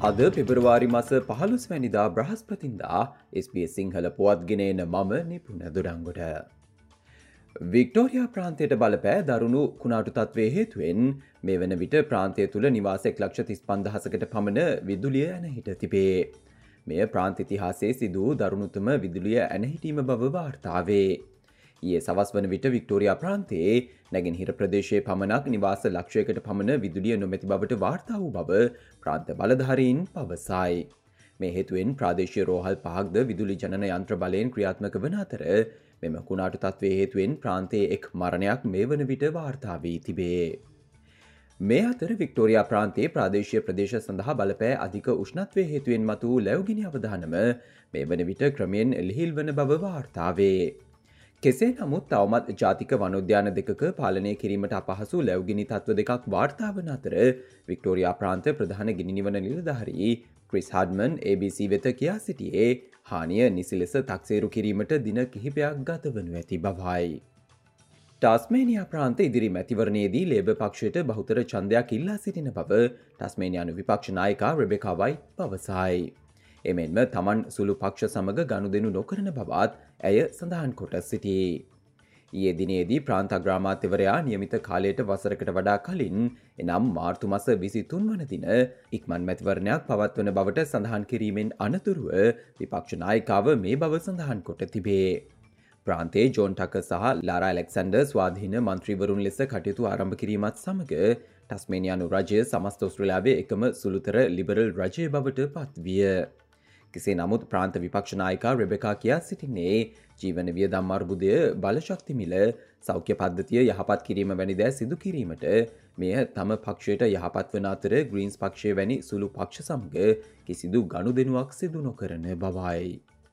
අද පෙබරවාරි මස 15 වැනිදා බ්‍රහස්පතින්දා SBS සිංහල පුවත් ගෙනෙන මම නිපුණ දොඩංගොඩ. වික්ටෝරියා ප්‍රාන්තයට බලපෑ දරුණු කුණාටු තත්ත්වයේ හේතුවෙන් මේ වන විට ප්‍රාන්තය තුළ නිවාස 1,35,000කට පමණ විදුලිය ඇනහිට තිබේ. මෙය ප්‍රාන්ත ඉතිහාසයේ සිදු දරුණුතම විදුලිය ඇනහිටීම බව වාර්තා වේ. ඊයේ සවස් වන විට වික්ටෝරියා ප්‍රාන්තයේ නැගෙනහිර ප්‍රදේශයේ පමණක් නිවාස ලක්ෂයකට පමණ විදුලිය නොමැති බවට වාර්තා වූ බව ප්‍රාන්ත බලධාරීන් පවසයි. මේ හේතුවෙන් ප්‍රාදේශීය රෝහල් පහක්ද විදුලි ජනන යන්ත්‍ර බලයෙන් ක්‍රියාත්මක වන අතර මෙම කුණාටු තත්ත්වයේ හේතුවෙන් ප්‍රාන්තයේ එක් මරණයක් මේ වන විට වාර්තා වී තිබේ. මේ අතර වික්ටෝරියා ප්‍රාන්තයේ ප්‍රාදේශීය ප්‍රදේශ සඳහා බලපෑ අධික උෂ්ණත්වයේ හේතුවෙන් මතු ලැබුගිනි අවදානම මේ වන විට ක්‍රමයෙන් ලිහිල් වන බව වාර්තා වේ. කෙසේ නමුත් තවමත් ජාතික වනෝද්‍යාන දෙකක පාලනය කිරීමට අපහසු ලැබුගිනි තත්ත්ව දෙකක් වාර්තා වන අතර වික්ටෝරියා ප්‍රාන්ත ප්‍රධාන ගිනි නිවන නිලධාරී ක්‍රිස් හඩ්මන් ABC වෙත කියා සිටියේ හානිය නිසි ලෙස තක්සේරු කිරීමට දින කිහිපයක් ගත වනු ඇති බවයි. ටාස්මේනියා ප්‍රාන්ත ඉදිරි මැතිවරණයේදී ලේබර් පක්ෂයට බහුතර ඡන්දයක් ඉල්ලා සිටින බව ටාස්මේනියානු විපක්ෂ නායිකා රෙබෙකා වයිට් පවසයි. එමෙන්ම තමන් සුළු පක්ෂ සමග ගනුදෙනු නොකරන බවත් ඇය සඳහන් කොට සිටී. ඊයේ දිනේදී ප්‍රාන්ත අග්‍රාමාත්‍යවරයා නියමිත කාලයට වසරකට වඩා කලින් එනම් මාර්තු මාස 23 වන දින ඉක්මන් මැතිවරණයක් පවත්වන බවට සඳහන් කිරීමෙන් අනතුරුව විපක්ෂ නායිකාව මේ බව සඳහන් කොට තිබේ. ප්‍රාන්තයේ ජෝන් ටකර් සහ ලාරා ඇලෙක්සැන්ඩර් ස්වාධීන මන්ත්‍රීවරුන් ලෙස කටයුතු ආරම්භ කිරීමත් සමග ටස්මේනියානු රජය සමස්ත ඔස්ට්‍රේලියාවේ එකම සුළුතර ලිබරල් රජය බවට පත්විය. කෙසේ නමුත් ප්‍රාන්ත විපක්ෂ නායිකා රෙබෙකා කියා සිටින්නේ ජීවන වියදම් අර්බුදය බලශක්ති මිල සෞඛ්‍ය පද්ධතිය යහපත් කිරීම වැනි දෑ සිදු කිරීමට මෙය තම පක්ෂයට යහපත් වන අතර ග්‍රීන්ස් පක්ෂය වැනි සුළු පක්ෂ සමග කිසිදු ගනුදෙනුවක් සිදු නොකරන බවයි.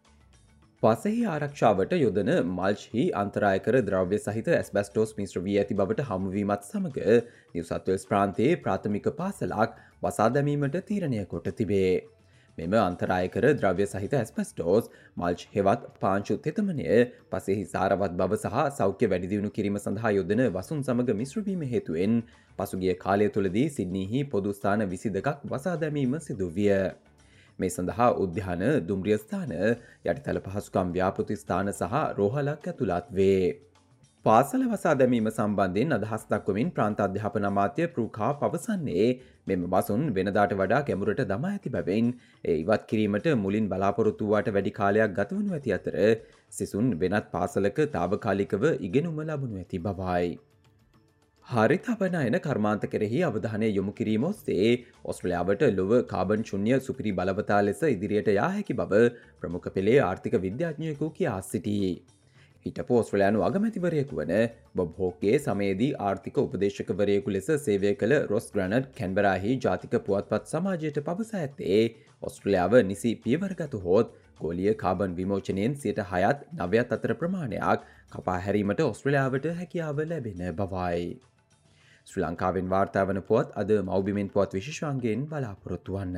පසෙහි ආරක්ෂාවට යොදන මල්ච්හි අන්තරායකර ද්‍රව්‍ය සහිත ඇස්බැස්ටෝස් මිශ්‍ර වී ඇති බවට හමුවීමත් සමග නිව් සවුත් වේල්ස් ප්‍රාන්තයේ ප්‍රාථමික පාසලක් වසා දැමීමට තීරණය කොට තිබේ. මෙම අන්තරායකර ද්‍රව්‍ය සහිත ඇස්බැස්ටෝස් මල්ච් හෙවත් පාංචු තෙතමනය පසෙහි සාරවත් බව සහ සෞඛ්‍ය වැඩිදියුණු කිරීම සඳහා යොදන වසුන් සමග මිශ්‍ර වීම හේතුවෙන් පසුගිය කාලය තුලදී සිඩ්නිහි පොදු ස්ථාන 22ක් වසා දැමීම සිදු විය. මේ සඳහා උද්‍යාන, දුම්රිය ස්ථාන, යටිතල පහසුකම් ව්‍යාපෘති ස්ථාන සහ රෝහලක් ඇතුළත් වේ. පාසල වසා දැමීම සම්බන්ධයෙන් අදහස් දක්වමින් ප්‍රාන්ත අධ්‍යාපන අමාත්‍ය ප්‍රූකා පවසන්නේ මෙම වසුන් වෙනදාට වඩා ගැඹුරට දමා ඇති බැවින් ඒ ඉවත් කිරීමට මුලින් බලාපොරොත්තු වූාට වැඩි කාලයක් ගත වනු ඇති අතර සිසුන් වෙනත් පාසලක తాවකාලිකව ඉගෙනුම ලබනු ඇති බවයි. හරිත අපනයන කර්මාන්ත කෙරෙහි අවධානය යොමු කිරීම ඔස්සේ ඔස්ට්‍රේලියාවට ලොව කාබන් ශුන්‍ය සුපිරි බලවතා ලෙස ඉදිරියට යා හැකි බව ප්‍රමුඛ පෙළේ ආර්ථික විද්‍යාඥයෙකු කියා සිටී. හිටපු ඔස්ට්‍රේලියානු අගමැතිවරයෙකු වන බොබ් හෝක්ගේ සමයේදී ආර්ථික උපදේශකවරයෙකු ලෙස සේවය කළ රොස් ග්‍රැනඩ් කැන්බරාහි ජාතික පුවත්පත් සමාජයට පවසා ඇත්තේ ඔස්ට්‍රේලියාව නිසි පියවරගත හොත් ගෝලීය කාබන් විමෝචනයෙන් 6%ත් 9% අතර ප්‍රමාණයක් කපා හැරීමට ඔස්ට්‍රේලියාවට හැකියාව ලැබෙන බවයි. ශ්‍රී ලංකාවෙන් වාර්තා වන පුවත් අද මව්බිමෙන් පුවත් විශේෂාංගයෙන් බලාපොරොත්තු වන්න.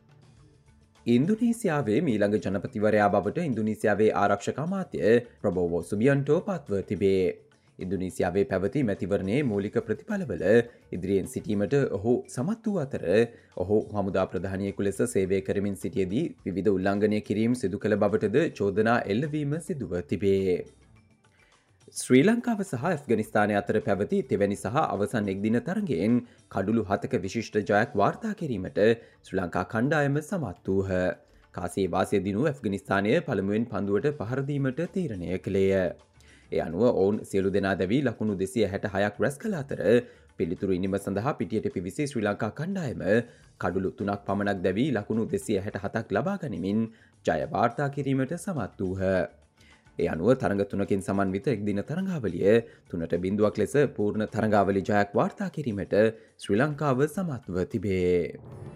ඉන්දුනීසියාවේ මීළඟ ජනපතිවරයා බවට ඉන්දුනීසියාවේ ආරක්ෂක අමාත්‍ය ප්‍රබෝවෝ සුබියන්ටෝ පත්ව තිබේ. ඉන්දුනීසියාවේ පැවති මැතිවරණයේ මූලික ප්‍රතිඵලවල ඉදිරියෙන් සිටීමට ඔහු සමත් වූ අතර ඔහු හමුදා ප්‍රධානියෙකු ලෙස සේවය කරමින් සිටියේදී විවිධ උල්ලංඝනය කිරීම් සිදු කළ බවටද චෝදනා එල්ලවීම සිදුව තිබේ. ශ්‍රී ලංකාව සහ ඇෆ්ගනිස්තානය අතර පැවති තෙවැනි සහ අවසන් එක්දින තරගයෙන් කඩුළු 7ක විශිෂ්ට ජයක් වාර්තා කිරීමට ශ්‍රී ලංකා කණ්ඩායම සමත් වූහ. කාසියේ වාසය දිනු ඇෆ්ගනිස්තානය පළමුවෙන් පන්දුවට පහර දීමට තීරණය කළේය. ඒ අනුව ඔවුන් සියලු දෙනා දැවී ලකුණු 266ක් රැස් කළ අතර පිළිතුරු ඉනිම සඳහා පිටියට පිවිසි ශ්‍රී ලංකා කණ්ඩායම කඩුළු 3ක් පමණක් දැවී ලකුණු 267ක් ලබා ගනිමින් ජය වාර්තා කිරීමට සමත් වූහ. ඒ අනුව තරඟ 3කින් සමන්විත එක්දින තරඟාවලිය 3-0ක් ලෙස පූර්ණ තරඟාවලි ජයක් වාර්තා කිරීමට ශ්‍රී ලංකාව සමත්ව තිබේ.